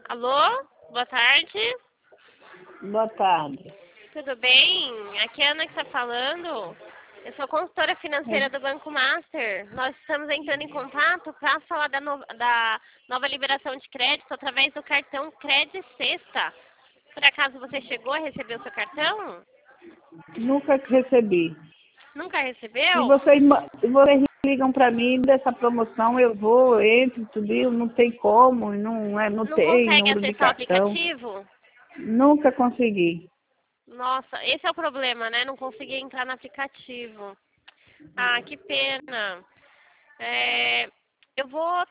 Alô? Boa tarde. Boa tarde. Tudo bem? Aqui é a Ana que está falando. Eu sou consultora financeira do Banco Master. Nós estamos entrando em contato para falar da nova liberação de crédito através do cartão Cred Sexta. Por acaso você chegou a receber o seu cartão? Nunca recebi. Nunca Se recebeu? vocês ligam para mim dessa promoção, eu vou, entro, tudo, não tem como, não Não tem consegue número de acessar o cartão. aplicativo? Nunca consegui. Nossa, esse é o problema, né? Não consegui entrar no aplicativo. Ah, que pena. Eu vou